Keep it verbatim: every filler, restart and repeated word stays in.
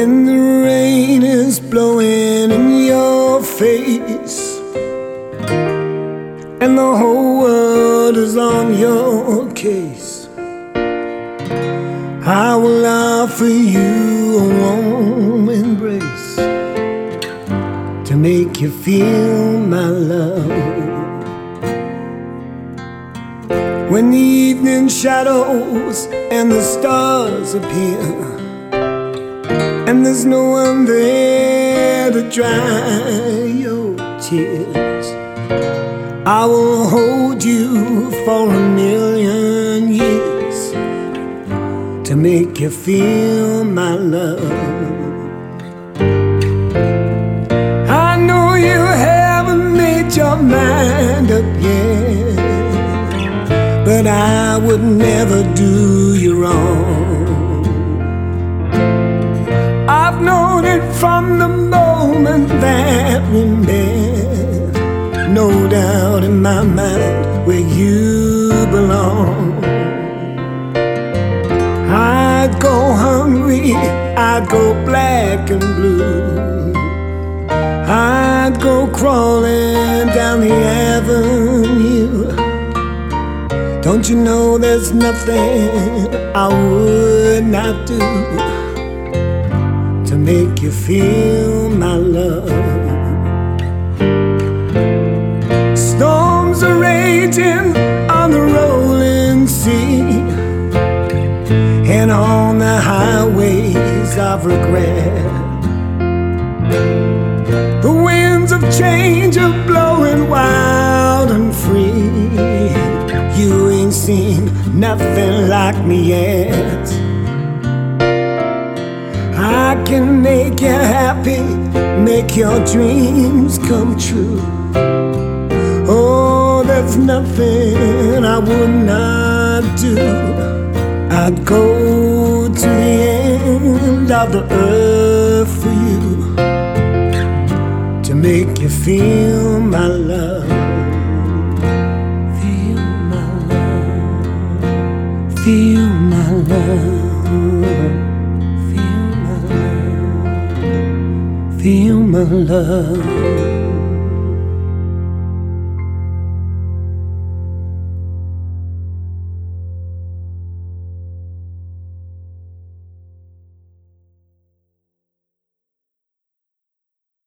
when the rain is blowing in your face and the whole world is on your case, I will offer you a warm embrace to make you feel my love. When the evening shadows and the stars appear and there's no one there to dry your tears, I will hold you for a million years to make you feel my love. I know you haven't made your mind up yet, but I would never do you wrong. I've known it from the moment that we met, no doubt in my mind where you belong. I'd go hungry, I'd go black and blue, I'd go crawling down the avenue. Don't you know there's nothing I would not do to make you feel my love? Storms are raging on the rolling sea and on the highways of regret. The winds of change are blowing wild and free. You ain't seen nothing like me yet. I can make you happy, make your dreams come true. Oh, there's nothing I would not do. I'd go to the end of the earth for you to make you feel my love. Feel my love, feel my love, feel my love.